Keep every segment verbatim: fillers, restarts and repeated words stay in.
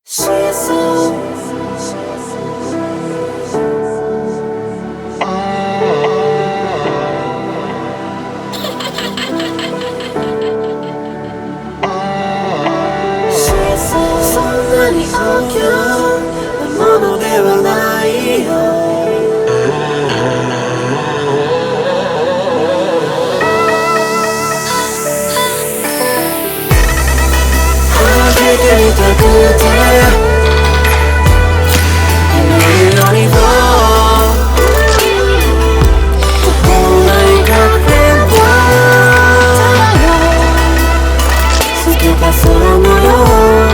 She's soそんなに大きなものではないよ。開けてみたくて今のようにも心ないかれんぼ透けた空模様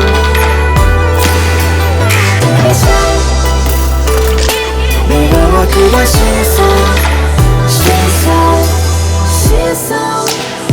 目が湧き出しそう She's so She's so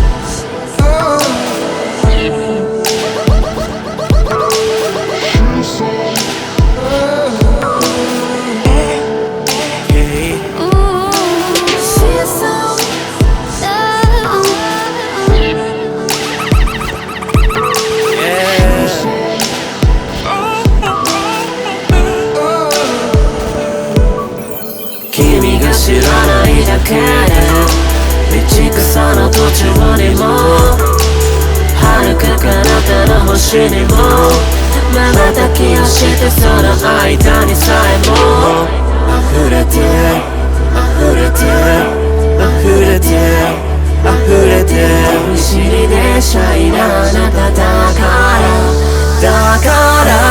君が知らないだけで道草の途中にも遥か彼方の星にも瞬きをしてその間にさえも溢れて溢れて溢れて溢れて見知りでシャイなあなただからだから